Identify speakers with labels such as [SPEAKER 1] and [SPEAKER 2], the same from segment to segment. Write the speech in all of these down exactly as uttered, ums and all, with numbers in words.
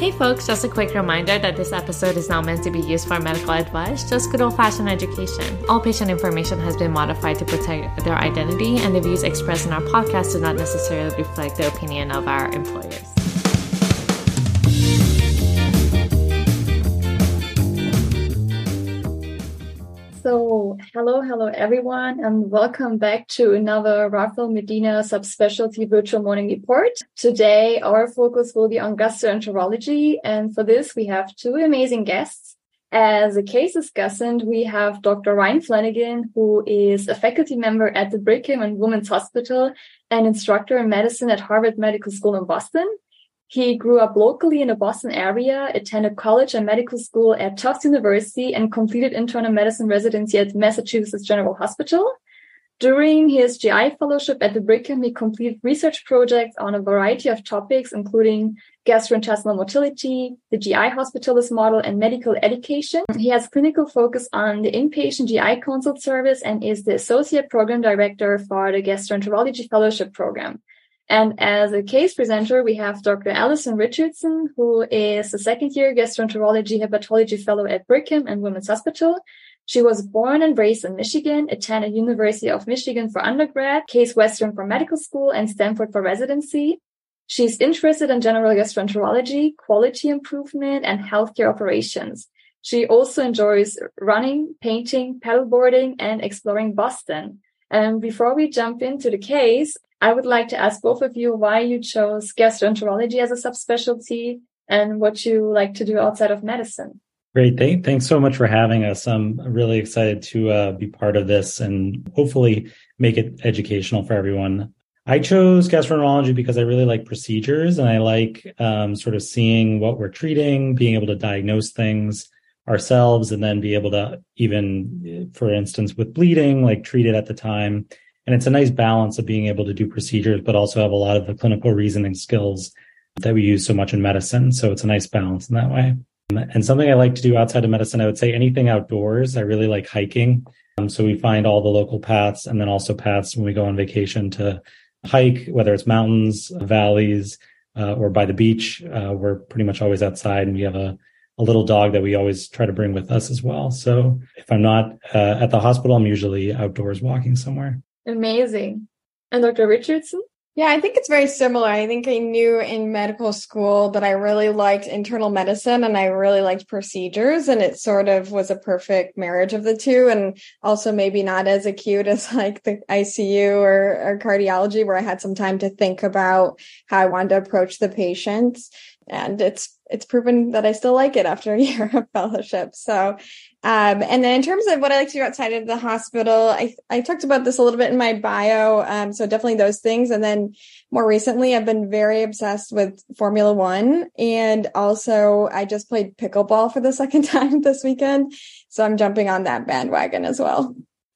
[SPEAKER 1] Hey folks, just a quick reminder that this episode is not meant to be used for medical advice, just good old-fashioned education. All patient information has been modified to protect their identity, and the views expressed in our podcast do not necessarily reflect the opinion of our employers.
[SPEAKER 2] So, hello, hello everyone, and welcome back to another Rafael Medina Subspecialty Virtual Morning Report. Today, our focus will be on gastroenterology, and for this, we have two amazing guests. As a case discussant, we have Doctor Ryan Flanagan, who is a faculty member at the Brigham and Women's Hospital and instructor in medicine at Harvard Medical School in Boston. He grew up locally in the Boston area, attended college and medical school at Tufts University, and completed internal medicine residency at Massachusetts General Hospital. During his G I fellowship at the Brigham, he completed research projects on a variety of topics, including gastrointestinal motility, the G I hospitalist model, and medical education. He has clinical focus on the inpatient G I consult service and is the associate program director for the gastroenterology fellowship program. And as a case presenter, we have Doctor Allison Richardson, who is a second-year gastroenterology hepatology fellow at Brigham and Women's Hospital. She was born and raised in Michigan, attended University of Michigan for undergrad, Case Western for medical school, and Stanford for residency. She's interested in general gastroenterology, quality improvement, and healthcare operations. She also enjoys running, painting, paddleboarding, and exploring Boston. And before we jump into the case, I would like to ask both of you why you chose gastroenterology as a subspecialty and what you like to do outside of medicine.
[SPEAKER 3] Great. Thank, thanks so much for having us. I'm really excited to uh, be part of this and hopefully make it educational for everyone. I chose gastroenterology because I really like procedures and I like um, sort of seeing what we're treating, being able to diagnose things ourselves, and then be able to even, for instance, with bleeding, like treat it at the time. And it's a nice balance of being able to do procedures, but also have a lot of the clinical reasoning skills that we use so much in medicine. So it's a nice balance in that way. And something I like to do outside of medicine, I would say anything outdoors. I really like hiking. Um, so we find all the local paths and then also paths when we go on vacation to hike, whether it's mountains, valleys, uh, or by the beach. Uh, we're pretty much always outside, and we have a a little dog that we always try to bring with us as well. So if I'm not uh, at the hospital, I'm usually outdoors walking somewhere.
[SPEAKER 2] Amazing. And Doctor Richardson?
[SPEAKER 4] Yeah, I think it's very similar. I think I knew in medical school that I really liked internal medicine and I really liked procedures, and it sort of was a perfect marriage of the two. And also maybe not as acute as like the I C U or, or cardiology, where I had some time to think about how I wanted to approach the patients. And it's it's proven that I still like it after a year of fellowship. So, um, and then in terms of what I like to do outside of the hospital, I I talked about this a little bit in my bio. Um, so definitely those things. And then more recently, I've been very obsessed with Formula One. And also I just played pickleball for the second time this weekend. So I'm jumping on that bandwagon as well.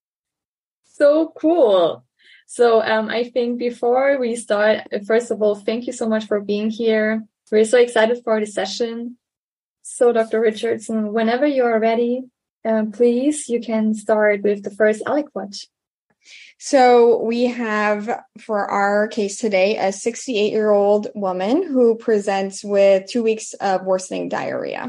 [SPEAKER 2] So cool. So um, I think before we start, first of all, thank you so much for being here. We're so excited for the session. So, Doctor Richardson, whenever you're ready, um, please, you can start with the first aliquot.
[SPEAKER 4] So we have for our case today a sixty-eight-year-old woman who presents with two weeks of worsening diarrhea.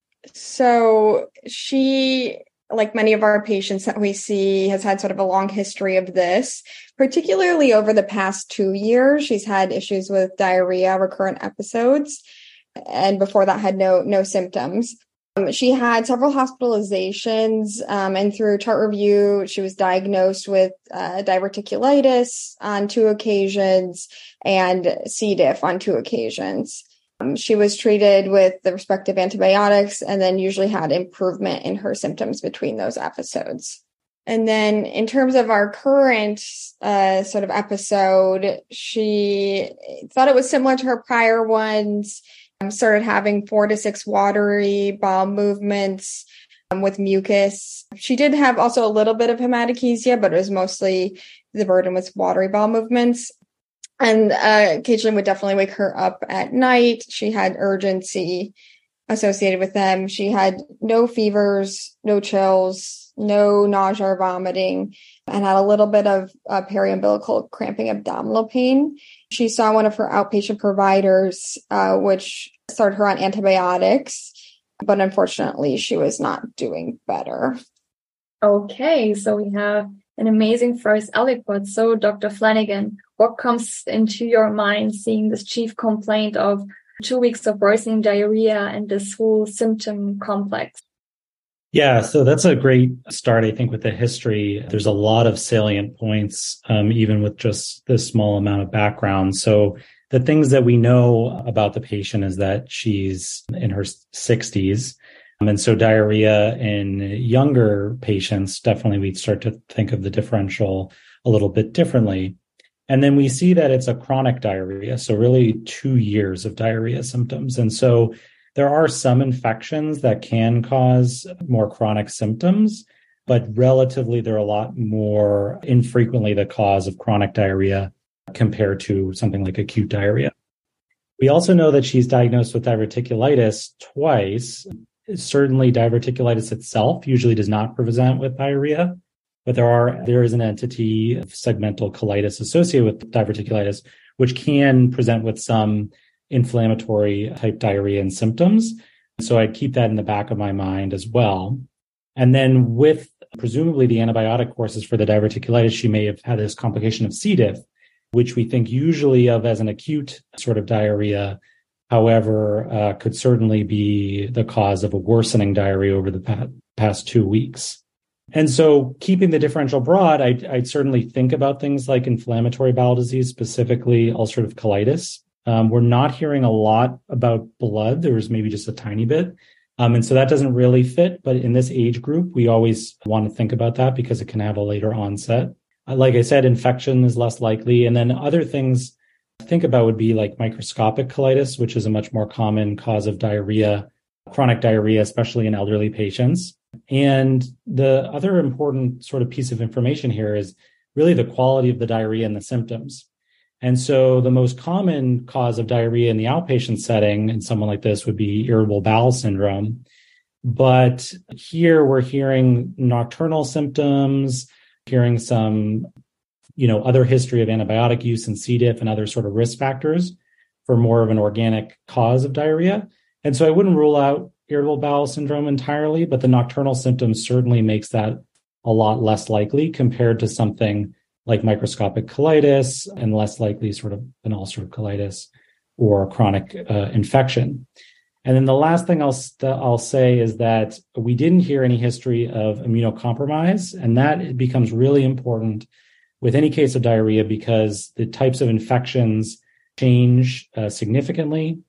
[SPEAKER 4] So she, like many of our patients that we see, has had sort of a long history of this, particularly over the past two years. She's had issues with diarrhea, recurrent episodes, and before that had no no symptoms. Um, she had several hospitalizations, um, and through chart review, she was diagnosed with uh, diverticulitis on two occasions and C. diff on two occasions. Um, she was treated with the respective antibiotics and then usually had improvement in her symptoms between those episodes. And then in terms of our current uh, sort of episode, she thought it was similar to her prior ones, um, started having four to six watery bowel movements um, with mucus. She did have also a little bit of hematochezia, but it was mostly the burden was watery bowel movements. And uh, occasionally would definitely wake her up at night. She had urgency associated with them. She had no fevers, no chills, no nausea or vomiting, and had a little bit of uh, periumbilical cramping abdominal pain. She saw one of her outpatient providers, uh, which started her on antibiotics, but unfortunately she was not doing better.
[SPEAKER 2] Okay, so we have an amazing first aliquot. So Doctor Flanagan, what comes into your mind seeing this chief complaint of two weeks of worsening diarrhea and this whole symptom complex?
[SPEAKER 3] Yeah, so that's a great start, I think, with the history. There's a lot of salient points, um, even with just this small amount of background. So the things that we know about the patient is that she's in her sixties. And so diarrhea in younger patients, definitely we'd start to think of the differential a little bit differently. And then we see that it's a chronic diarrhea, so really two years of diarrhea symptoms. And so there are some infections that can cause more chronic symptoms, but relatively they're a lot more infrequently the cause of chronic diarrhea compared to something like acute diarrhea. We also know that she's diagnosed with diverticulitis twice. Certainly diverticulitis itself usually does not present with diarrhea, but there are there is an entity of segmental colitis associated with diverticulitis, which can present with some inflammatory type diarrhea and symptoms. So I'd keep that in the back of my mind as well. And then with presumably the antibiotic courses for the diverticulitis, she may have had this complication of C. diff, which we think usually of as an acute sort of diarrhea. However, uh, could certainly be the cause of a worsening diarrhea over the pa- past two weeks. And so keeping the differential broad, I'd, I'd certainly think about things like inflammatory bowel disease, specifically ulcerative colitis. Um, we're not hearing a lot about blood. There was maybe just a tiny bit. Um, and so that doesn't really fit. But in this age group, we always want to think about that because it can have a later onset. Uh, like I said, infection is less likely. And then other things think about would be like microscopic colitis, which is a much more common cause of diarrhea, chronic diarrhea, especially in elderly patients. And the other important sort of piece of information here is really the quality of the diarrhea and the symptoms. And so the most common cause of diarrhea in the outpatient setting in someone like this would be irritable bowel syndrome. But here we're hearing nocturnal symptoms, hearing some you know, other history of antibiotic use and C. diff and other sort of risk factors for more of an organic cause of diarrhea. And so I wouldn't rule out irritable bowel syndrome entirely, but the nocturnal symptoms certainly makes that a lot less likely compared to something like microscopic colitis and less likely sort of an ulcerative colitis or chronic uh, infection. And then the last thing I'll, I'll say is that we didn't hear any history of immunocompromise, and that becomes really important with any case of diarrhea because the types of infections change uh, significantly,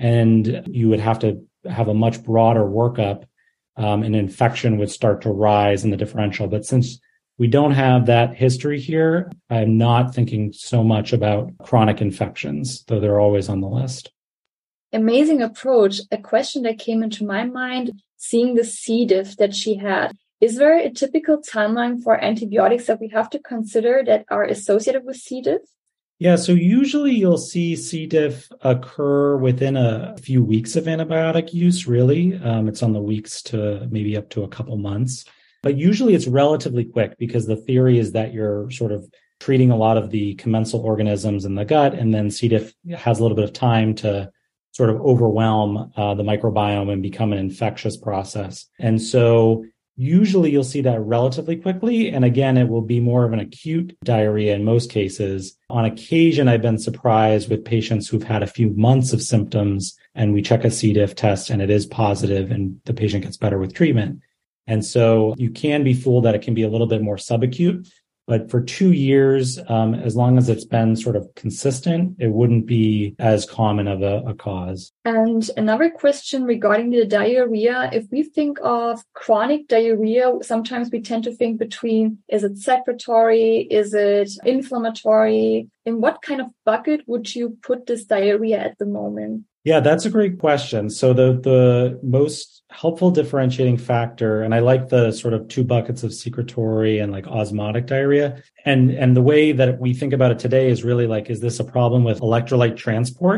[SPEAKER 3] and you would have to have a much broader workup. Um, an infection would start to rise in the differential. But since we don't have that history here, I'm not thinking so much about chronic infections, though they're always on the list.
[SPEAKER 2] Amazing approach. A question that came into my mind, seeing the C. diff that she had. Is there a typical timeline for antibiotics that we have to consider that are associated with C. diff?
[SPEAKER 3] Yeah, so usually you'll see C. diff occur within a few weeks of antibiotic use, really. Um, it's on the weeks to maybe up to a couple months. But usually it's relatively quick because the theory is that you're sort of treating a lot of the commensal organisms in the gut, and then C. diff has a little bit of time to sort of overwhelm uh, the microbiome and become an infectious process. And so usually you'll see that relatively quickly. And again, it will be more of an acute diarrhea in most cases. On occasion, I've been surprised with patients who've had a few months of symptoms and we check a C. diff test and it is positive and the patient gets better with treatment. And so you can be fooled that it can be a little bit more subacute. But for two years, um, as long as it's been sort of consistent, it wouldn't be as common of a, a cause.
[SPEAKER 2] And another question regarding the diarrhea, if we think of chronic diarrhea, sometimes we tend to think between, is it secretory, is it inflammatory? In what kind of bucket would you put this diarrhea at the moment?
[SPEAKER 3] Yeah, that's a great question. So the, the most helpful differentiating factor, and I like the sort of two buckets of secretory and like osmotic diarrhea. And, and the way that we think about it today is really like, is this a problem with electrolyte transport?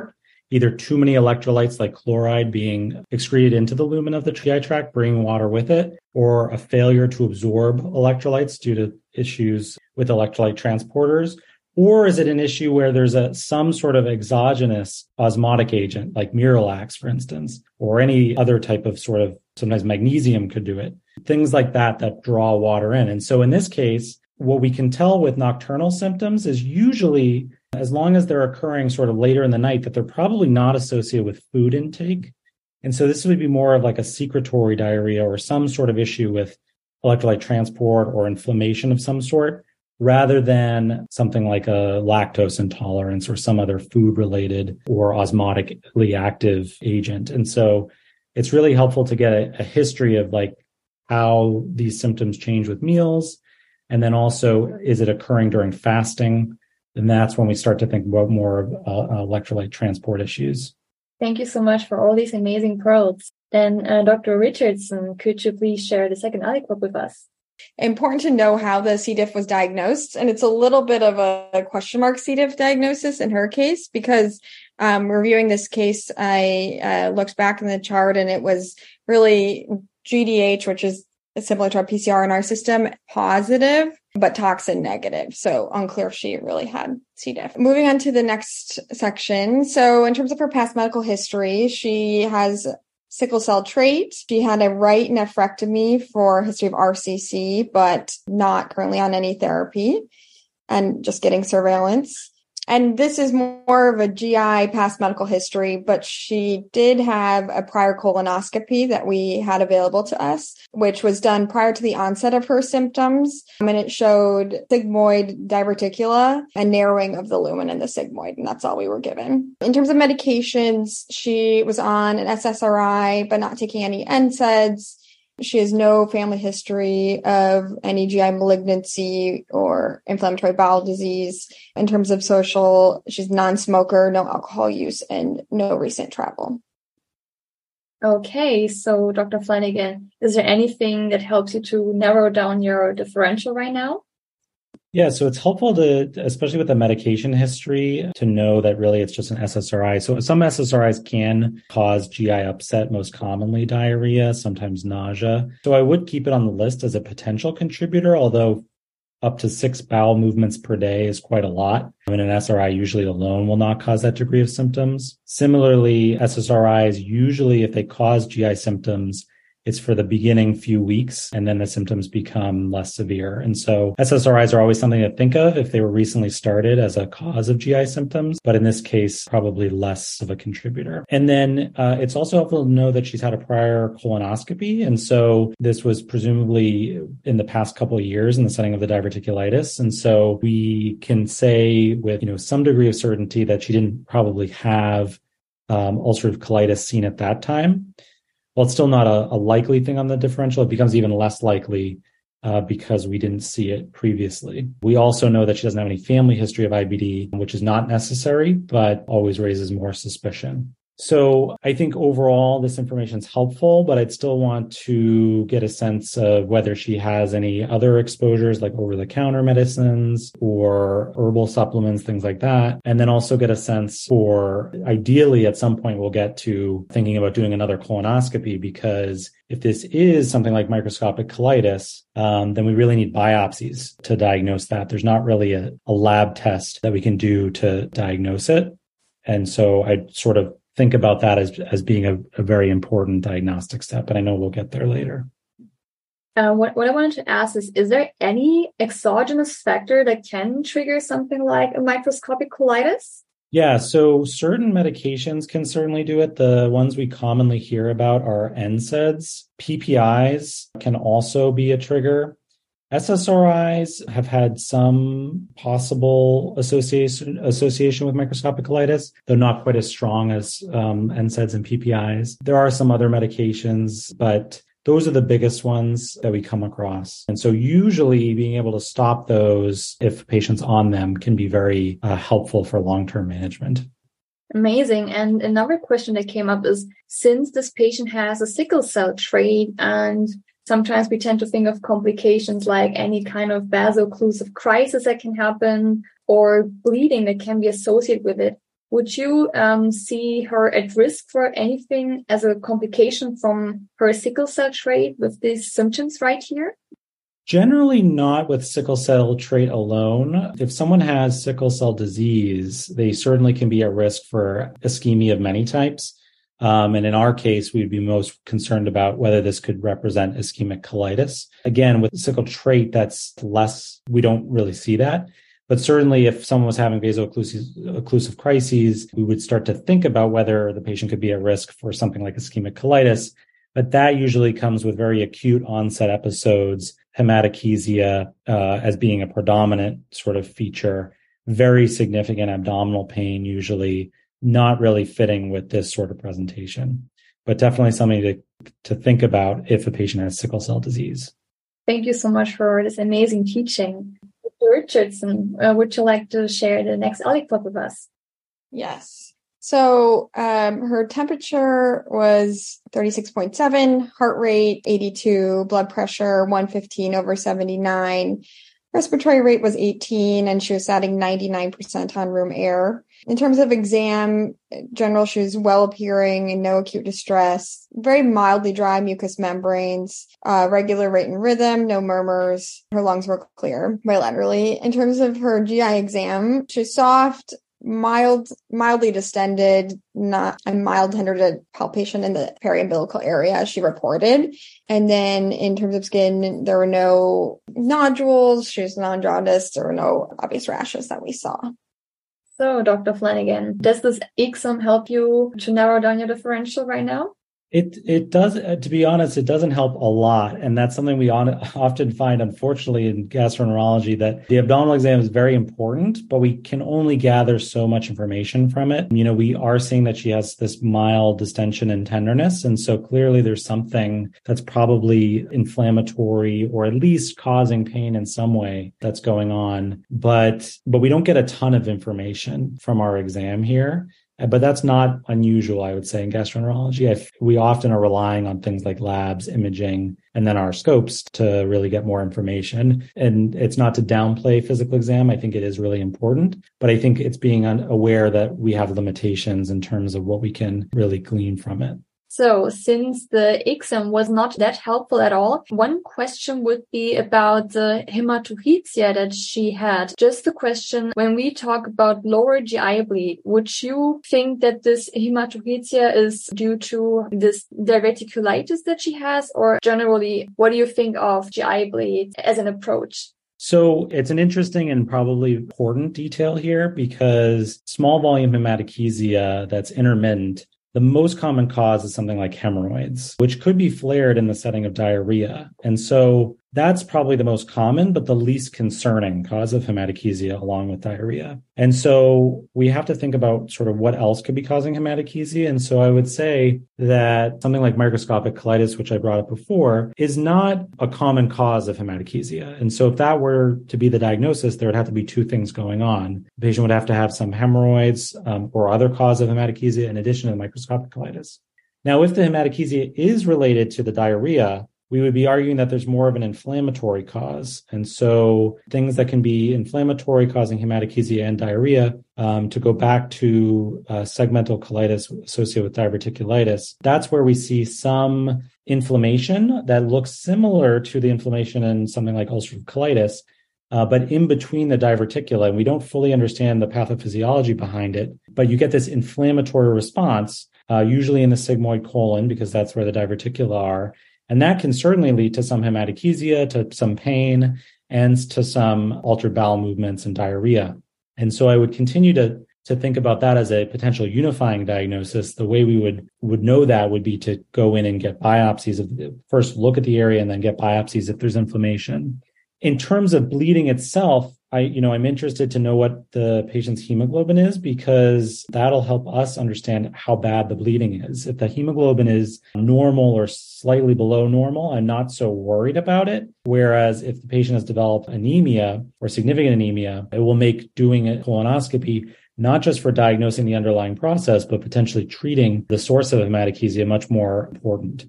[SPEAKER 3] either too many electrolytes like chloride being excreted into the lumen of the G I tract, bringing water with it, or a failure to absorb electrolytes due to issues with electrolyte transporters? Or is it an issue where there's a some sort of exogenous osmotic agent, like Miralax, for instance, or any other type of sort of, sometimes magnesium could do it, things like that that draw water in. And so in this case, what we can tell with nocturnal symptoms is usually, as long as they're occurring sort of later in the night, that they're probably not associated with food intake. And so this would be more of like a secretory diarrhea or some sort of issue with electrolyte transport or inflammation of some sort, rather than something like a lactose intolerance or some other food-related or osmotically active agent. And so it's really helpful to get a, a history of like how these symptoms change with meals. And then also, is it occurring during fasting? And that's when we start to think about more of uh, electrolyte transport issues.
[SPEAKER 2] Thank you so much for all these amazing pearls. Then uh, Doctor Richardson, could you please share the second aliquot with us?
[SPEAKER 4] Important to know how the C. diff was diagnosed. And it's a little bit of a question mark C. diff diagnosis in her case, because um, reviewing this case, I uh, looked back in the chart and it was really G D H, which is similar to our P C R in our system, positive, but toxin negative. So unclear if she really had C. diff. Moving on to the next section. So in terms of her past medical history, she has sickle cell trait. She had a right nephrectomy for a history of R C C, but not currently on any therapy and just getting surveillance. And this is more of a G I past medical history, but she did have a prior colonoscopy that we had available to us, which was done prior to the onset of her symptoms. And it showed sigmoid diverticula and narrowing of the lumen in the sigmoid. And that's all we were given. In terms of medications, she was on an S S R I, but not taking any N SAIDs. She has no family history of any G I malignancy or inflammatory bowel disease. In terms of social, she's non-smoker, no alcohol use, and no recent travel.
[SPEAKER 2] Okay, so Doctor Flanagan, is there anything that helps you to narrow down your differential right now?
[SPEAKER 3] Yeah, so it's helpful to, especially with the medication history, to know that really it's just an S S R I. So some S S R Is can cause G I upset, most commonly diarrhea, sometimes nausea. So I would keep it on the list as a potential contributor, although up to six bowel movements per day is quite a lot. I mean, an S R I usually alone will not cause that degree of symptoms. Similarly, S S R Is usually, if they cause G I symptoms, it's for the beginning few weeks, and then the symptoms become less severe. And so S S R Is are always something to think of if they were recently started as a cause of G I symptoms, but in this case, probably less of a contributor. And then uh, it's also helpful to know that she's had a prior colonoscopy. And so this was presumably in the past couple of years in the setting of the diverticulitis. And so we can say with, you know, some degree of certainty that she didn't probably have um, ulcerative colitis seen at that time. Well, it's still not a, a likely thing on the differential. It becomes even less likely uh, because we didn't see it previously. We also know that she doesn't have any family history of I B D, which is not necessary, but always raises more suspicion. So I think overall this information is helpful, but I'd still want to get a sense of whether she has any other exposures like over-the-counter medicines or herbal supplements, things like that. And then also get a sense for, ideally at some point we'll get to thinking about doing another colonoscopy, because if this is something like microscopic colitis, um, then we really need biopsies to diagnose that. There's not really a, a lab test that we can do to diagnose it. And so I'd sort of think about that as as being a, a very important diagnostic step. And I know we'll get there later.
[SPEAKER 2] Uh, what, what I wanted to ask is, is there any exogenous factor that can trigger something like a microscopic colitis?
[SPEAKER 3] Yeah, so certain medications can certainly do it. The ones we commonly hear about are N SAIDs. P P Is can also be a trigger. S S R Is have had some possible association association with microscopic colitis, though not quite as strong as um, N SAIDs and P P Is. There are some other medications, but those are the biggest ones that we come across. And so usually being able to stop those if a patient's on them can be very uh, helpful for long-term management.
[SPEAKER 2] Amazing. And another question that came up is, since this patient has a sickle cell trait, and sometimes we tend to think of complications like any kind of vaso-occlusive crisis that can happen or bleeding that can be associated with it, Would you um, see her at risk for anything as a complication from her sickle cell trait with these symptoms right here?
[SPEAKER 3] Generally not with sickle cell trait alone. If someone has sickle cell disease, they certainly can be at risk for ischemia of many types. Um, and in our case, we'd be most concerned about whether this could represent ischemic colitis. Again, with sickle trait, that's less, we don't really see that. But certainly if someone was having vaso-occlusive crises, we would start to think about whether the patient could be at risk for something like ischemic colitis. But that usually comes with very acute onset episodes, hematochezia uh, as being a predominant sort of feature, very significant abdominal pain, usually not really fitting with this sort of presentation, but definitely something to, to think about if a patient has sickle cell disease.
[SPEAKER 2] Thank you so much for this amazing teaching. Doctor Richardson, uh, would you like to share the next aliquot with us?
[SPEAKER 4] Yes. So um, her temperature was thirty-six point seven, heart rate eighty-two, blood pressure one fifteen over seventy-nine, respiratory rate was eighteen, and she was satting ninety-nine percent on room air. In terms of exam, general, she was well appearing and no acute distress, very mildly dry mucous membranes, uh, regular rate and rhythm, no murmurs. Her lungs were clear bilaterally. In terms of her G I exam, she's soft, mild, mildly distended, not a mild tender palpation in the periumbilical area, as she reported. And then in terms of skin, there were no nodules. She was non-jaundiced. There were no obvious rashes that we saw.
[SPEAKER 2] So, Doctor Flanagan, does this exam help you to narrow down your differential right now?
[SPEAKER 3] It it does, to be honest, it doesn't help a lot. And that's something we on, often find, unfortunately, in gastroenterology, that the abdominal exam is very important, but we can only gather so much information from it. You know, we are seeing that she has this mild distension and tenderness. And so clearly there's something that's probably inflammatory or at least causing pain in some way that's going on. But, but we don't get a ton of information from our exam here. But that's not unusual, I would say, in gastroenterology. I, we often are relying on things like labs, imaging, and then our scopes to really get more information. And it's not to downplay physical exam. I think it is really important. But I think it's being aware that we have limitations in terms of what we can really glean from it.
[SPEAKER 2] So since the exam was not that helpful at all, one question would be about the hematochezia that she had. Just the question, when we talk about lower G I bleed, would you think that this hematochezia is due to this diverticulitis that she has? Or generally, what do you think of G I bleed as an approach?
[SPEAKER 3] So it's an interesting and probably important detail here, because small volume hematochezia that's intermittent, the most common cause is something like hemorrhoids, which could be flared in the setting of diarrhea. And so that's probably the most common, but the least concerning cause of hematochezia along with diarrhea. And so we have to think about sort of what else could be causing hematochezia. And so I would say that something like microscopic colitis, which I brought up before, is not a common cause of hematochezia. And so if that were to be the diagnosis, there would have to be two things going on. The patient would have to have some hemorrhoids um, or other cause of hematochezia in addition to the microscopic colitis. Now, if the hematochezia is related to the diarrhea, we would be arguing that there's more of an inflammatory cause. And so things that can be inflammatory causing hematochezia and diarrhea, um, to go back to uh, segmental colitis associated with diverticulitis, that's where we see some inflammation that looks similar to the inflammation in something like ulcerative colitis, uh, but in between the diverticula. And we don't fully understand the pathophysiology behind it, but you get this inflammatory response, uh, usually in the sigmoid colon, because that's where the diverticula are. And that can certainly lead to some hematochezia, to some pain, and to some altered bowel movements and diarrhea. And so I would continue to, to think about that as a potential unifying diagnosis. The way we would, would know that would be to go in and get biopsies, of, first look at the area and then get biopsies if there's inflammation. In terms of bleeding itself, I, you know, I'm interested to know what the patient's hemoglobin is, because that'll help us understand how bad the bleeding is. If the hemoglobin is normal or slightly below normal, I'm not so worried about it. Whereas if the patient has developed anemia or significant anemia, it will make doing a colonoscopy not just for diagnosing the underlying process, but potentially treating the source of hematochezia much more important.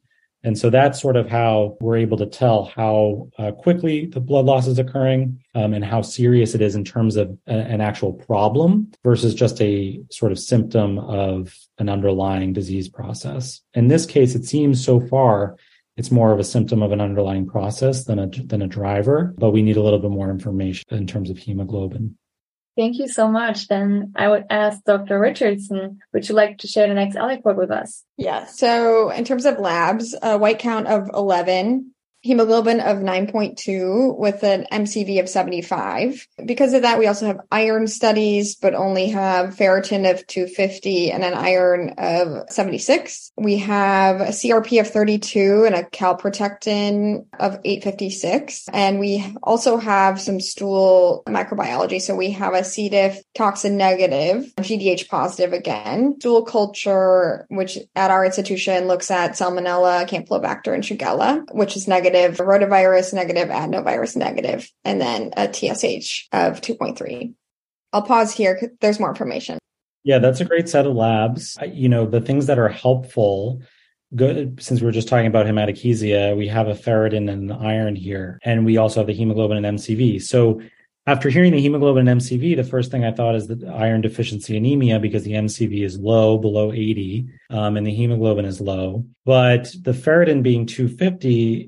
[SPEAKER 3] And so that's sort of how we're able to tell how uh, quickly the blood loss is occurring um, and how serious it is in terms of a, an actual problem versus just a sort of symptom of an underlying disease process. In this case, it seems so far it's more of a symptom of an underlying process than a, than a driver, but we need a little bit more information in terms of hemoglobin.
[SPEAKER 2] Thank you so much. Then I would ask Doctor Richardson, would you like to share the next aliquot with us?
[SPEAKER 4] Yeah. So in terms of labs, a white count of eleven, hemoglobin of nine point two with an M C V of seventy-five. Because of that, we also have iron studies, but only have ferritin of two fifty and an iron of seventy-six. We have a C R P of thirty-two and a calprotectin of eight fifty-six. And we also have some stool microbiology. So we have a C. diff toxin negative, G D H positive again, stool culture, which at our institution looks at Salmonella, Campylobacter, and Shigella, which is negative. Rotavirus negative, adenovirus negative, and then a T S H of two point three. I'll pause here because there's more information.
[SPEAKER 3] Yeah, that's a great set of labs. You know, the things that are helpful, good, since we were just talking about hematochezia, we have a ferritin and an iron here, and we also have the hemoglobin and M C V. So after hearing the hemoglobin and M C V, the first thing I thought is the iron deficiency anemia because the M C V is low, below eighty, um, and the hemoglobin is low. But the ferritin being two fifty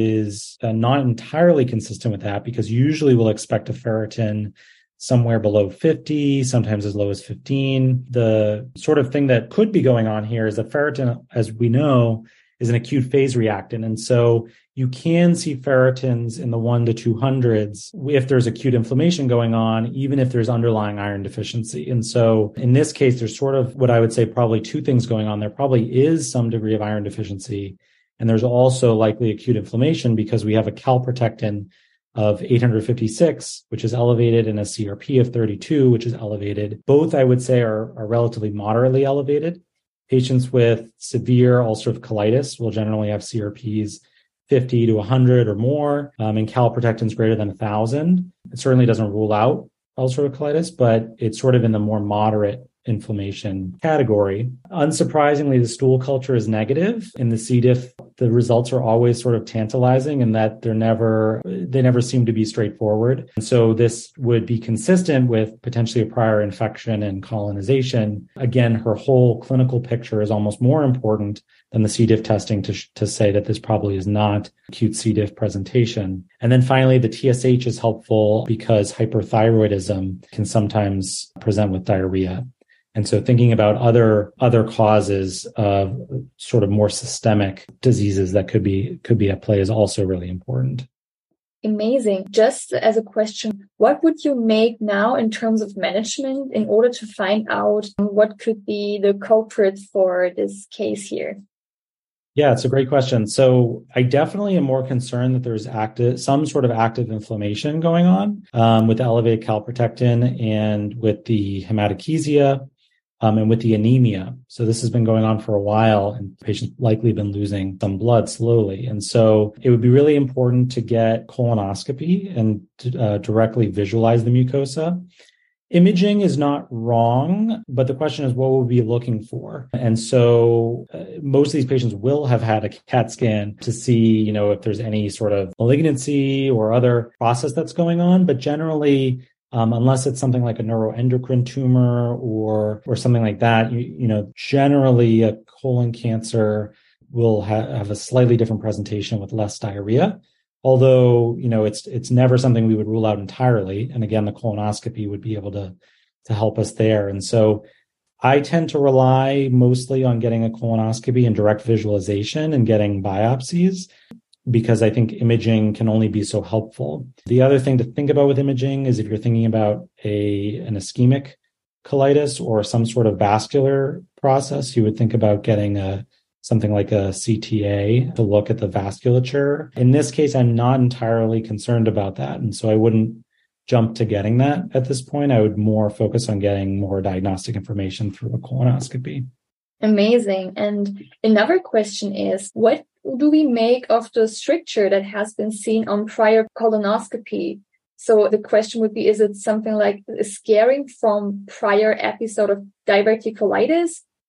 [SPEAKER 3] is uh, not entirely consistent with that because usually we'll expect a ferritin somewhere below fifty, sometimes as low as fifteen. The sort of thing that could be going on here is that ferritin, as we know, is an acute phase reactant. And so you can see ferritins in the one to two hundreds if there's acute inflammation going on, even if there's underlying iron deficiency. And so in this case, there's sort of what I would say probably two things going on. There probably is some degree of iron deficiency. And there's also likely acute inflammation because we have a calprotectin of eight fifty-six, which is elevated, and a C R P of thirty-two, which is elevated. Both, I would say, are, are relatively moderately elevated. Patients with severe ulcerative colitis will generally have C R Ps fifty to one hundred or more, um, and calprotectin's greater than one thousand. It certainly doesn't rule out ulcerative colitis, but it's sort of in the more moderate inflammation category. Unsurprisingly, the stool culture is negative. In the C. diff, the results are always sort of tantalizing in that they're never, they never seem to be straightforward. And so this would be consistent with potentially a prior infection and colonization. Again, her whole clinical picture is almost more important than the C. diff testing to, to say that this probably is not acute C. diff presentation. And then finally, the T S H is helpful because hyperthyroidism can sometimes present with diarrhea. And so thinking about other other causes of sort of more systemic diseases that could be could be at play is also really important.
[SPEAKER 2] Amazing. Just as a question, what would you make now in terms of management in order to find out what could be the culprit for this case here?
[SPEAKER 3] Yeah, it's a great question. So I definitely am more concerned that there's active, some sort of active inflammation going on um, with the elevated calprotectin and with the hematochezia. Um, and with the anemia. So this has been going on for a while and patients likely been losing some blood slowly. And so it would be really important to get colonoscopy and to uh, directly visualize the mucosa. Imaging is not wrong, but the question is what we'll be looking for. And so uh, most of these patients will have had a CAT scan to see, you know, if there's any sort of malignancy or other process that's going on. But generally, Um, unless it's something like a neuroendocrine tumor or or something like that, you, you know, generally a colon cancer will ha- have a slightly different presentation with less diarrhea. Although, you know, it's it's never something we would rule out entirely. And again, the colonoscopy would be able to to help us there. And so I tend to rely mostly on getting a colonoscopy and direct visualization and getting biopsies, because I think imaging can only be so helpful. The other thing to think about with imaging is if you're thinking about a an ischemic colitis or some sort of vascular process, you would think about getting a something like a C T A to look at the vasculature. In this case, I'm not entirely concerned about that. And so I wouldn't jump to getting that at this point. I would more focus on getting more diagnostic information through a colonoscopy.
[SPEAKER 2] Amazing. And another question is, what do we make of the stricture that has been seen on prior colonoscopy? So the question would be, is it something like a scarring from prior episode of diverticulitis?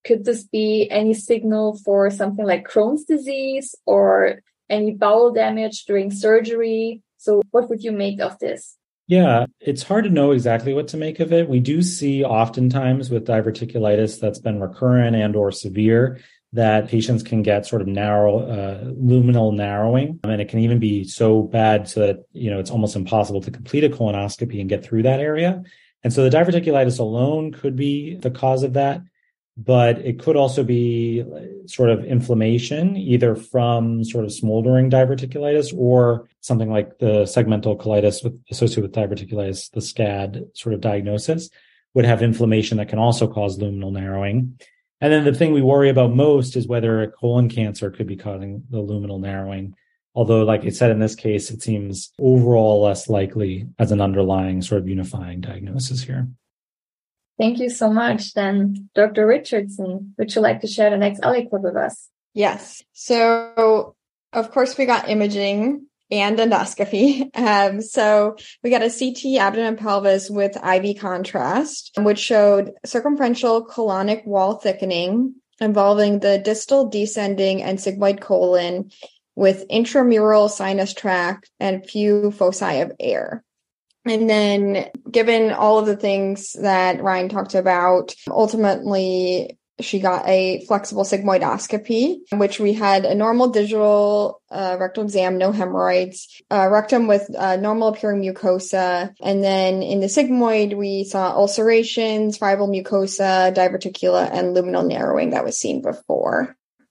[SPEAKER 2] could this be any signal for something like Crohn's disease or any bowel damage during surgery? So what would you make of this?
[SPEAKER 3] Yeah, it's hard to know exactly what to make of it. We do see oftentimes with diverticulitis that's been recurrent and or severe that patients can get sort of narrow, uh, luminal narrowing. And it can even be so bad so that, you know, it's almost impossible to complete a colonoscopy and get through that area. And so the diverticulitis alone could be the cause of that, but it could also be sort of inflammation, either from sort of smoldering diverticulitis or something like the segmental colitis with, associated with diverticulitis, the SCAD sort of diagnosis, would have inflammation that can also cause luminal narrowing. And then the thing we worry about most is whether a colon cancer could be causing the luminal narrowing. Although, like I said, in this case, it seems overall less likely as an underlying sort of unifying diagnosis here.
[SPEAKER 2] Thank you so much. Then, Doctor Richardson, would you like to share the next aliquot with us?
[SPEAKER 4] Yes. So, of course, we got imaging and endoscopy. Um, so we got a C T abdomen and pelvis with I V contrast, which showed circumferential colonic wall thickening involving the distal descending and sigmoid colon with intramural sinus tract and few foci of air. And then given all of the things that Ryan talked about, ultimately she got a flexible sigmoidoscopy, in which we had a normal digital uh, rectal exam, no hemorrhoids, uh, rectum with uh, normal appearing mucosa. And then in the sigmoid, we saw ulcerations, fibril mucosa, diverticula, and luminal narrowing that was seen before.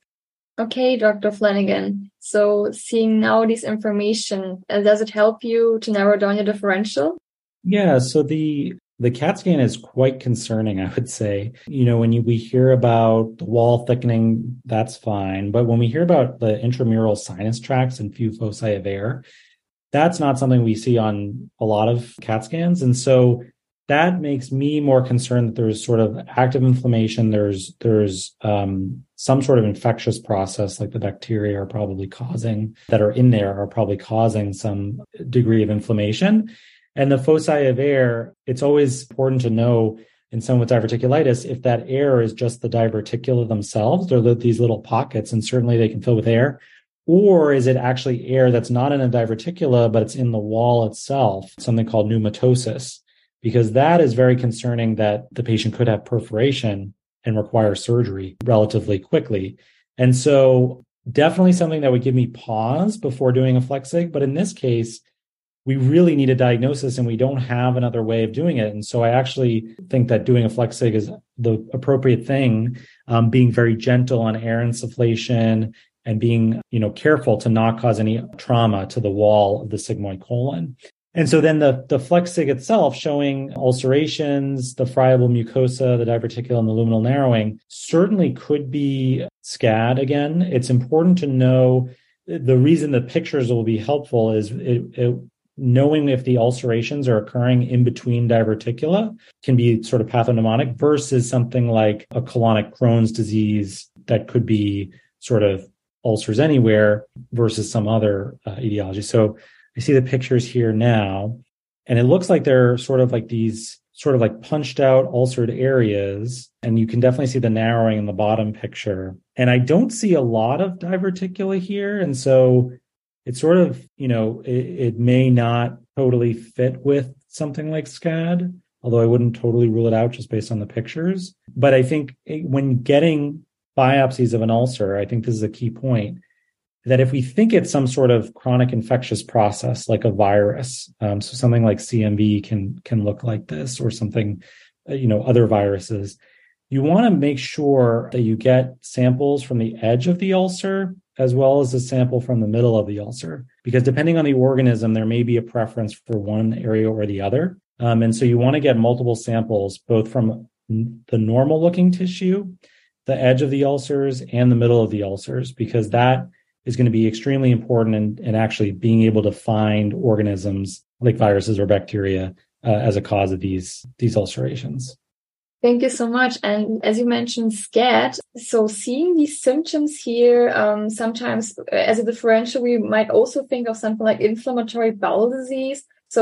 [SPEAKER 2] Okay, Doctor Flanagan. So seeing now this information, uh, does it help you to narrow down your differential?
[SPEAKER 3] Yeah, so the the CAT scan is quite concerning, I would say. You know, when you, we hear about the wall thickening, that's fine. But when we hear about the intramural sinus tracts and few foci of air, that's not something we see on a lot of CAT scans. And so that makes me more concerned that there's sort of active inflammation. There's there's um, some sort of infectious process, like the bacteria are probably causing, that are in there are probably causing some degree of inflammation. And the foci of air, it's always important to know in someone with diverticulitis, if that air is just the diverticula themselves, they're these little pockets, and certainly they can fill with air. Or is it actually air that's not in a diverticula, but it's in the wall itself, something called pneumatosis? Because that is very concerning that the patient could have perforation and require surgery relatively quickly. And so definitely something that would give me pause before doing a FlexSig. But in this case, we really need a diagnosis and we don't have another way of doing it. And so I actually think that doing a FlexSig is the appropriate thing, um, being very gentle on air insufflation and being, you know, careful to not cause any trauma to the wall of the sigmoid colon. And so then the, the FlexSig itself showing ulcerations, the friable mucosa, the diverticula, and the luminal narrowing certainly could be SCAD again. It's important to know the reason the pictures will be helpful is it, it, knowing if the ulcerations are occurring in between diverticula can be sort of pathognomonic versus something like a colonic Crohn's disease that could be sort of ulcers anywhere versus some other uh, etiology. So I see the pictures here now, and it looks like they're sort of like these sort of like punched out ulcered areas, and you can definitely see the narrowing in the bottom picture. And I don't see a lot of diverticula here, and so it's sort of, you know, it, it may not totally fit with something like SCAD, although I wouldn't totally rule it out just based on the pictures. But I think when getting biopsies of an ulcer, I think this is a key point, that if we think it's some sort of chronic infectious process, like a virus, um, so something like C M V can can look like this, or something, you know, other viruses, you want to make sure that you get samples from the edge of the ulcer as well as a sample from the middle of the ulcer, because depending on the organism, there may be a preference for one area or the other. Um, and so you want to get multiple samples, both from the normal looking tissue, the edge of the ulcers, and the middle of the ulcers, because that is going to be extremely important in, in actually being able to find organisms like viruses or bacteria uh, as a cause of these, these ulcerations.
[SPEAKER 2] Thank you so much. And as you mentioned, SCAD. So seeing these symptoms here, um, sometimes as a differential, we might also think of something like inflammatory bowel disease. So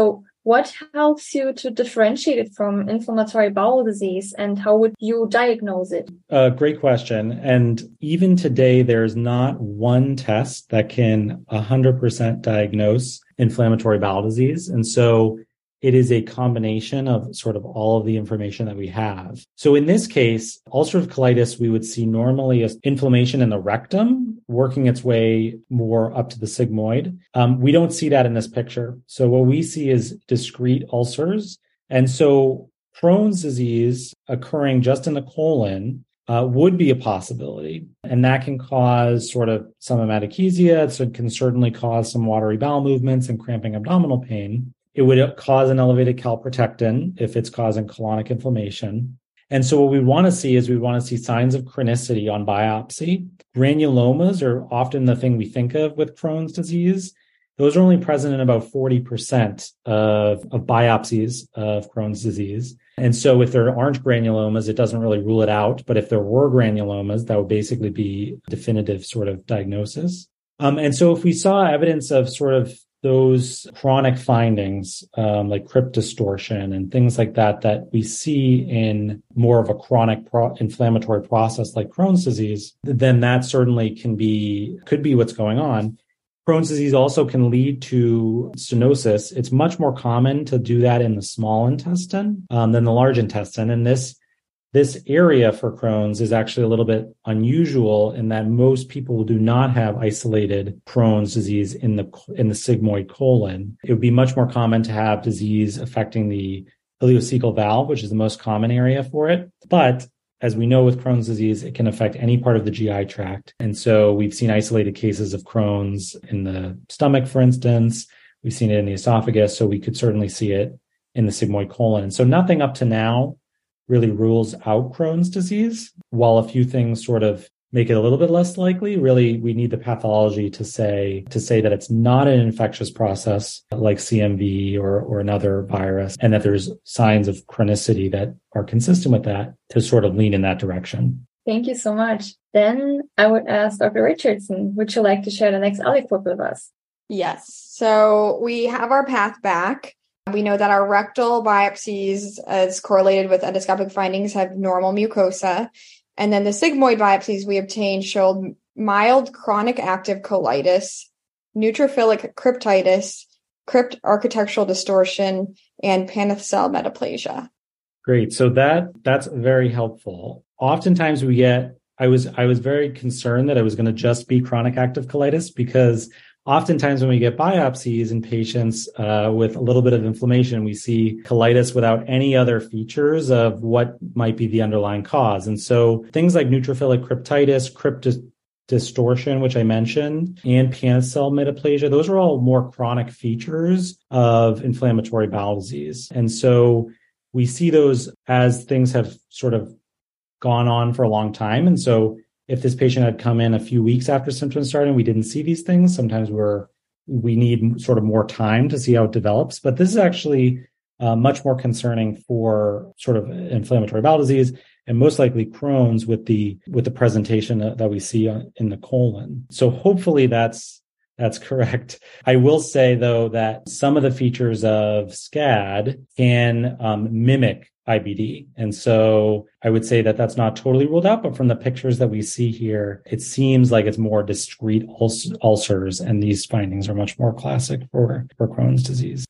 [SPEAKER 2] what helps you to differentiate it from inflammatory bowel disease, and how would you diagnose it?
[SPEAKER 3] Uh, great question. And even today, there's not one test that can one hundred percent diagnose inflammatory bowel disease. And so it is a combination of sort of all of the information that we have. So in this case, ulcerative colitis, we would see normally a inflammation in the rectum working its way more up to the sigmoid. Um, we don't see that in this picture. So what we see is discrete ulcers. And so Crohn's disease occurring just in the colon uh, would be a possibility. And that can cause sort of some hematochezia. So it can certainly cause some watery bowel movements and cramping abdominal pain. It would cause an elevated calprotectin if it's causing colonic inflammation. And so what we want to see is we want to see signs of chronicity on biopsy. Granulomas are often the thing we think of with Crohn's disease. Those are only present in about forty percent of, of biopsies of Crohn's disease. And so if there aren't granulomas, it doesn't really rule it out. But if there were granulomas, that would basically be a definitive sort of diagnosis. Um, and so if we saw evidence of sort of those chronic findings, um, like crypt distortion and things like that, that we see in more of a chronic pro- inflammatory process like Crohn's disease, then that certainly can be, could be what's going on. Crohn's disease also can lead to stenosis. It's much more common to do that in the small intestine um, than the large intestine. And this This area for Crohn's is actually a little bit unusual in that most people do not have isolated Crohn's disease in the in the sigmoid colon. It would be much more common to have disease affecting the ileocecal valve, which is the most common area for it. But as we know with Crohn's disease, it can affect any part of the G I tract. And so we've seen isolated cases of Crohn's in the stomach, for instance. We've seen it in the esophagus, so we could certainly see it in the sigmoid colon. So nothing up to now really rules out Crohn's disease. While a few things sort of make it a little bit less likely, really we need the pathology to say to say that it's not an infectious process like C M V or, or another virus, and that there's signs of chronicity that are consistent with that to sort of lean in that direction.
[SPEAKER 2] Thank you so much. Then I would ask Doctor Richardson, would you like to share the next aliquot with us?
[SPEAKER 4] Yes. So we have our path back. We know that our rectal biopsies, as correlated with endoscopic findings, have normal mucosa. And then the sigmoid biopsies we obtained showed mild chronic active colitis, neutrophilic cryptitis, crypt architectural distortion, and Paneth-cell metaplasia.
[SPEAKER 3] Great. So that that's very helpful. Oftentimes we get, I was I was very concerned that it was going to just be chronic active colitis, because oftentimes when we get biopsies in patients uh, with a little bit of inflammation, we see colitis without any other features of what might be the underlying cause. And so things like neutrophilic cryptitis, crypt dis- distortion, which I mentioned, and Paneth-cell metaplasia, those are all more chronic features of inflammatory bowel disease. And so we see those as things have sort of gone on for a long time. And so if this patient had come in a few weeks after symptoms started and we didn't see these things, sometimes we're, we need sort of more time to see how it develops. But this is actually uh, much more concerning for sort of inflammatory bowel disease, and most likely Crohn's with the with the presentation that we see in the colon. So hopefully that's that's correct. I will say, though, that some of the features of SCAD can um, mimic I B D. And so I would say that that's not totally ruled out, but from the pictures that we see here, it seems like it's more discrete ul- ulcers, and these findings are much more classic for, for Crohn's disease.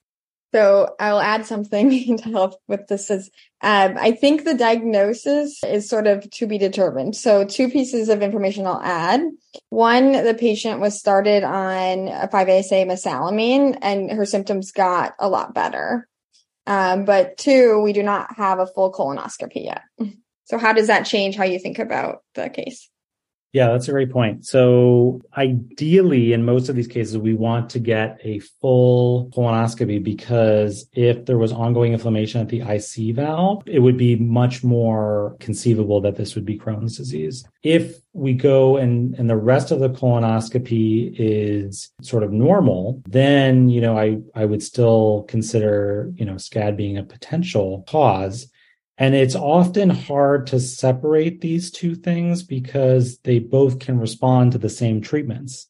[SPEAKER 4] So I'll add something to help with this. Is um, I think the diagnosis is sort of to be determined. So two pieces of information I'll add. One, the patient was started on a five A S A mesalamine, and her symptoms got a lot better. Um, but two, we do not have a full colonoscopy yet. So how does that change how you think about the case?
[SPEAKER 3] Yeah, that's a great point. So ideally, in most of these cases, we want to get a full colonoscopy, because if there was ongoing inflammation at the I C valve, it would be much more conceivable that this would be Crohn's disease. If we go and, and the rest of the colonoscopy is sort of normal, then, you know, I, I would still consider, you know, SCAD being a potential cause. And it's often hard to separate these two things because they both can respond to the same treatments.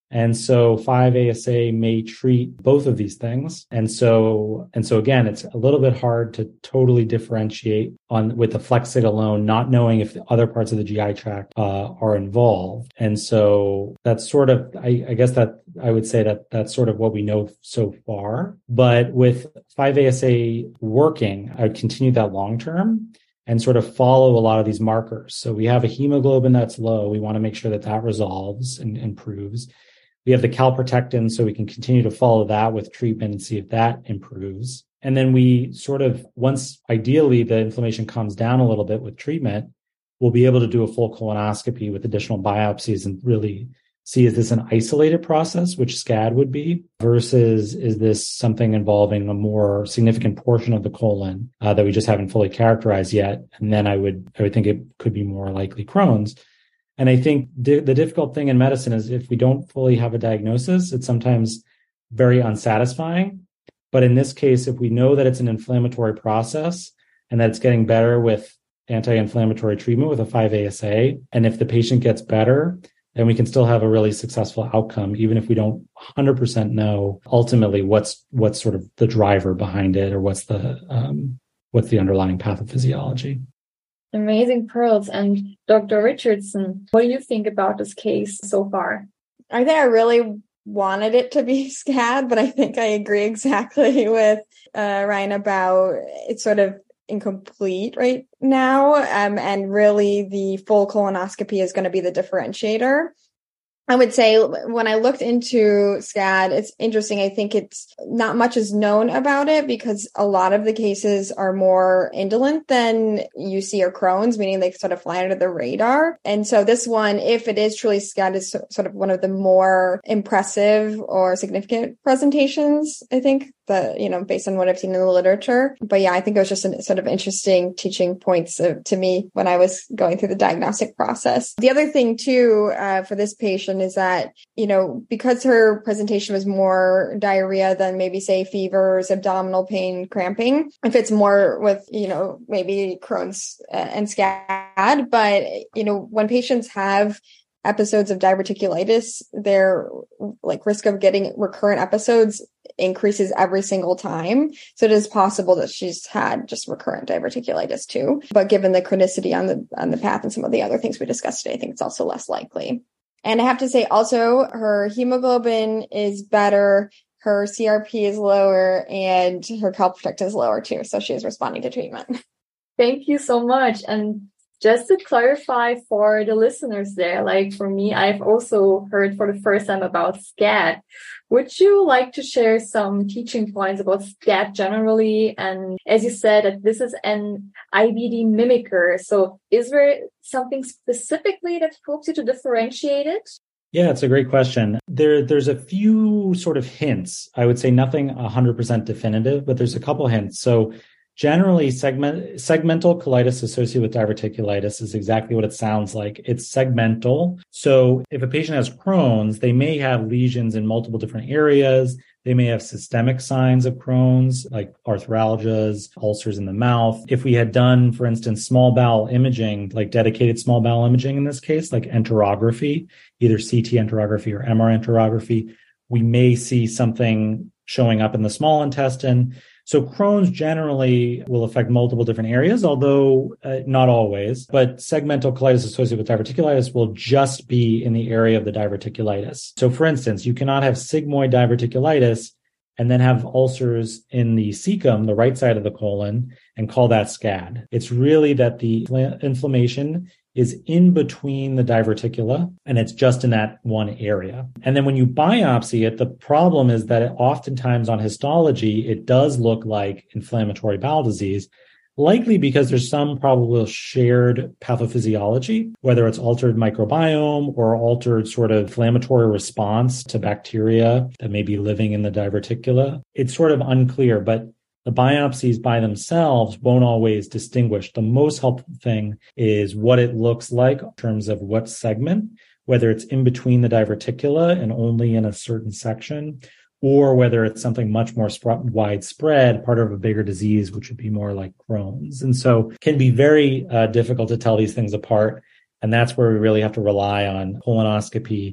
[SPEAKER 3] And so five A S A may treat both of these things. And so, and so again, it's a little bit hard to totally differentiate on with the Flexcid alone, not knowing if the other parts of the G I tract uh, are involved. And so that's sort of, I, I guess that I would say that that's sort of what we know so far. But with five A S A working, I would continue that long term and sort of follow a lot of these markers. So we have a hemoglobin that's low. We want to make sure that that resolves and improves. We have the calprotectin, so we can continue to follow that with treatment and see if that improves. And then we sort of, once ideally the inflammation comes down a little bit with treatment, we'll be able to do a full colonoscopy with additional biopsies and really see, is this an isolated process, which SCAD would be, versus is this something involving a more significant portion of the colon uh, that we just haven't fully characterized yet? And then I would, I would think it could be more likely Crohn's. And I think di- the difficult thing in medicine is if we don't fully have a diagnosis, it's sometimes very unsatisfying. But in this case, if we know that it's an inflammatory process and that it's getting better with anti-inflammatory treatment with a five A S A, and if the patient gets better, then we can still have a really successful outcome, even if we don't one hundred percent know ultimately what's what's sort of the driver behind it or what's the um, what's the underlying pathophysiology.
[SPEAKER 2] Amazing pearls. And Doctor Richardson, what do you think about this case so far?
[SPEAKER 4] I think I really wanted it to be SCAD, but I think I agree exactly with uh, Ryan about it's sort of incomplete right now. Um, and really the full colonoscopy is going to be the differentiator. I would say when I looked into SCAD, it's interesting. I think it's not much is known about it because a lot of the cases are more indolent than U C or Crohn's, meaning they sort of fly under the radar. And so this one, if it is truly SCAD, is sort of one of the more impressive or significant presentations, I think, that, you know, based on what I've seen in the literature. But yeah, I think it was just a sort of interesting teaching points of, to me when I was going through the diagnostic process. The other thing too, uh, for this patient is that, you know, because her presentation was more diarrhea than maybe say fevers, abdominal pain, cramping, if it's more with, you know, maybe Crohn's and SCAD. But, you know, when patients have episodes of diverticulitis, their like risk of getting recurrent episodes increases every single time. So it is possible that she's had just recurrent diverticulitis too. But given the chronicity on the on the path and some of the other things we discussed today, I think it's also less likely. And I have to say also her hemoglobin is better, her C R P is lower, and her calprotectin is lower too. So she is responding to treatment.
[SPEAKER 2] Thank you so much. And just to clarify for the listeners there, like for me, I've also heard for the first time about SCAD. Would you like to share some teaching points about SCAD generally? And as you said, that this is an I B D mimicker. So is there something specifically that helps you to differentiate it?
[SPEAKER 3] Yeah, it's a great question. There, there's a few sort of hints. I would say nothing one hundred percent definitive, but there's a couple hints. So generally, segment, segmental colitis associated with diverticulitis is exactly what it sounds like. It's segmental. So if a patient has Crohn's, they may have lesions in multiple different areas. They may have systemic signs of Crohn's, like arthralgias, ulcers in the mouth. If we had done, for instance, small bowel imaging, like dedicated small bowel imaging in this case, like enterography, either C T enterography or M R enterography, we may see something showing up in the small intestine. So Crohn's generally will affect multiple different areas, although uh, not always. But segmental colitis associated with diverticulitis will just be in the area of the diverticulitis. So for instance, you cannot have sigmoid diverticulitis and then have ulcers in the cecum, the right side of the colon, and call that SCAD. It's really that the inflammation is in between the diverticula, and it's just in that one area. And then when you biopsy it, the problem is that it, oftentimes on histology, it does look like inflammatory bowel disease, likely because there's some probable shared pathophysiology, whether it's altered microbiome or altered sort of inflammatory response to bacteria that may be living in the diverticula. It's sort of unclear, but the biopsies by themselves won't always distinguish. The most helpful thing is what it looks like in terms of what segment, whether it's in between the diverticula and only in a certain section, or whether it's something much more sp- widespread, part of a bigger disease, which would be more like Crohn's. And so it can be very uh, difficult to tell these things apart. And that's where we really have to rely on colonoscopy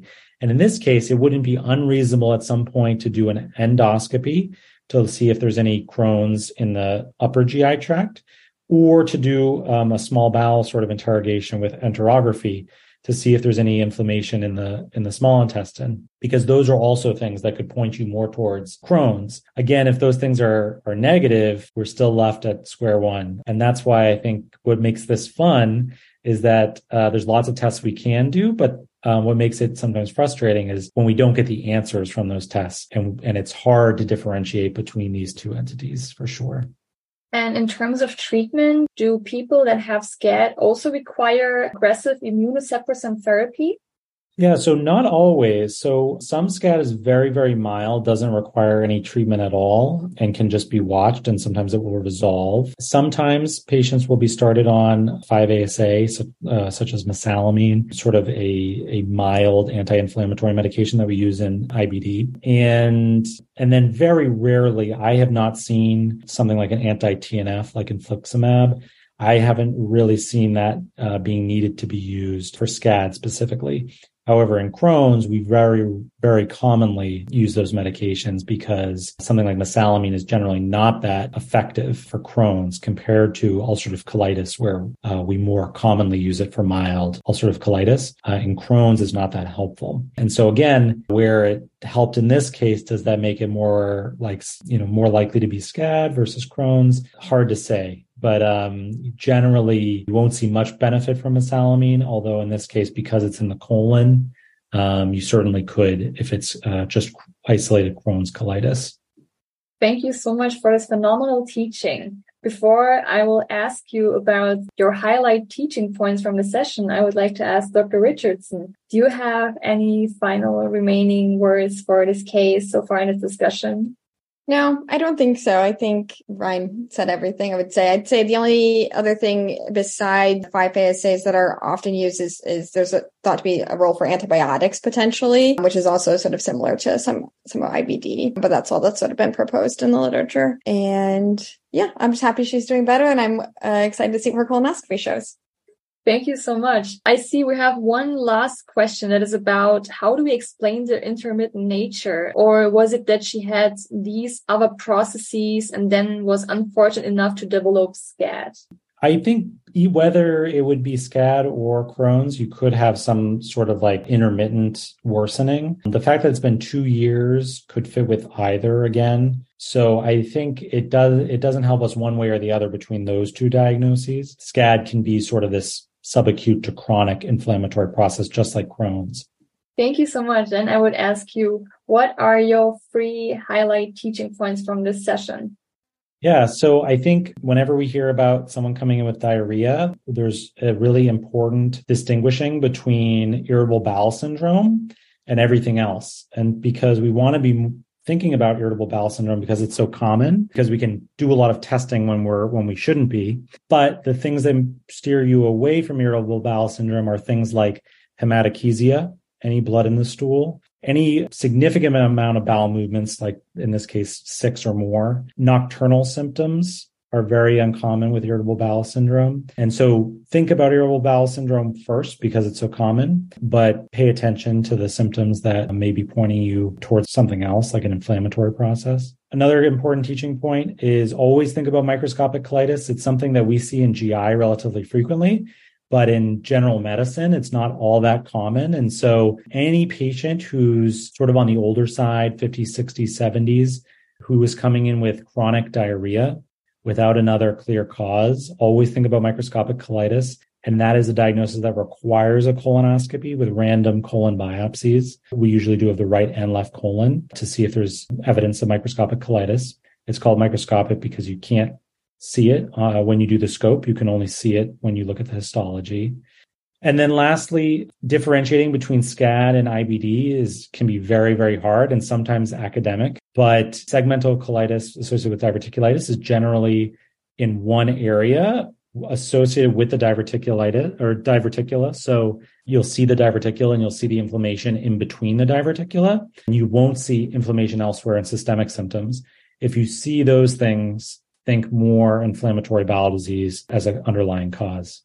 [SPEAKER 3] And in this case, it wouldn't be unreasonable at some point to do an endoscopy to see if there's any Crohn's in the upper G I tract, or to do um, a small bowel sort of interrogation with enterography to see if there's any inflammation in the in the small intestine, because those are also things that could point you more towards Crohn's. Again, if those things are are negative, we're still left at square one. And that's why I think what makes this fun is that uh, there's lots of tests we can do, but um, what makes it sometimes frustrating is when we don't get the answers from those tests, and, and it's hard to differentiate between these two entities for sure.
[SPEAKER 2] And in terms of treatment, do people that have SCAD also require aggressive immunosuppressant therapy?
[SPEAKER 3] Yeah, so not always. So some SCAD is very, very mild, doesn't require any treatment at all, and can just be watched, and sometimes it will resolve. Sometimes patients will be started on five A S A, so, uh, such as mesalamine, sort of a, a mild anti-inflammatory medication that we use in I B D. And and then very rarely, I have not seen something like an anti-T N F, like infliximab. I haven't really seen that uh, being needed to be used for SCAD specifically. However, in Crohn's, we very, very commonly use those medications because something like mesalamine is generally not that effective for Crohn's compared to ulcerative colitis, where uh, we more commonly use it for mild ulcerative colitis. Uh, in Crohn's, is not that helpful. And so again, where it helped in this case, does that make it more like, you know, more likely to be SCAD versus Crohn's? Hard to say. But um, generally, you won't see much benefit from mesalamine, although in this case, because it's in the colon, um, you certainly could if it's uh, just isolated Crohn's colitis.
[SPEAKER 2] Thank you so much for this phenomenal teaching. Before I will ask you about your highlight teaching points from the session, I would like to ask Doctor Richardson, do you have any final remaining words for this case so far in this discussion?
[SPEAKER 4] No, I don't think so. I think Ryan said everything I would say. I'd say the only other thing besides five A S As that are often used is, is there's a, thought to be a role for antibiotics potentially, which is also sort of similar to some, some I B D, but that's all that's sort of been proposed in the literature. And yeah, I'm just happy she's doing better, and I'm uh, excited to see what her colonoscopy shows.
[SPEAKER 2] Thank you so much. I see we have one last question that is about how do we explain the intermittent nature? Or was it that she had these other processes and then was unfortunate enough to develop SCAD?
[SPEAKER 3] I think whether it would be SCAD or Crohn's, you could have some sort of like intermittent worsening. The fact that it's been two years could fit with either again. So I think it does, it doesn't help us one way or the other between those two diagnoses. SCAD can be sort of this subacute to chronic inflammatory process, just like Crohn's.
[SPEAKER 2] Thank you so much. And I would ask you, what are your three highlight teaching points from this session?
[SPEAKER 3] Yeah, so I think whenever we hear about someone coming in with diarrhea, there's a really important distinguishing between irritable bowel syndrome and everything else. And because we want to be thinking about irritable bowel syndrome because it's so common, because we can do a lot of testing when we're when we shouldn't be. But the things that steer you away from irritable bowel syndrome are things like hematochezia, any blood in the stool, any significant amount of bowel movements, like in this case, six or more. Nocturnal symptoms are very uncommon with irritable bowel syndrome. And so think about irritable bowel syndrome first because it's so common, but pay attention to the symptoms that may be pointing you towards something else, like an inflammatory process. Another important teaching point is always think about microscopic colitis. It's something that we see in G I relatively frequently, but in general medicine, it's not all that common. And so any patient who's sort of on the older side, fifties, sixties, seventies, who is coming in with chronic diarrhea without another clear cause, always think about microscopic colitis. And that is a diagnosis that requires a colonoscopy with random colon biopsies. We usually do of the right and left colon to see if there's evidence of microscopic colitis. It's called microscopic because you can't see it uh, when you do the scope. You can only see it when you look at the histology. And then lastly, differentiating between SCAD and I B D is can be very, very hard and sometimes academic. But segmental colitis associated with diverticulitis is generally in one area associated with the diverticulitis or diverticula. So you'll see the diverticula and you'll see the inflammation in between the diverticula. And you won't see inflammation elsewhere in systemic symptoms. If you see those things, think more inflammatory bowel disease as an underlying cause.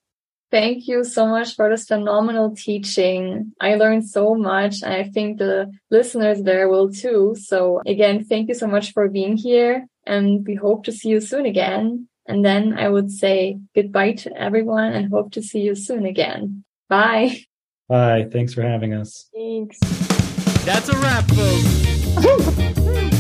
[SPEAKER 2] Thank you so much for this phenomenal teaching. I learned so much, and I think the listeners there will too. So again, thank you so much for being here, and we hope to see you soon again. And then I would say goodbye to everyone and hope to see you soon again. Bye.
[SPEAKER 3] Bye. Thanks for having us.
[SPEAKER 4] Thanks.
[SPEAKER 5] That's a wrap, folks.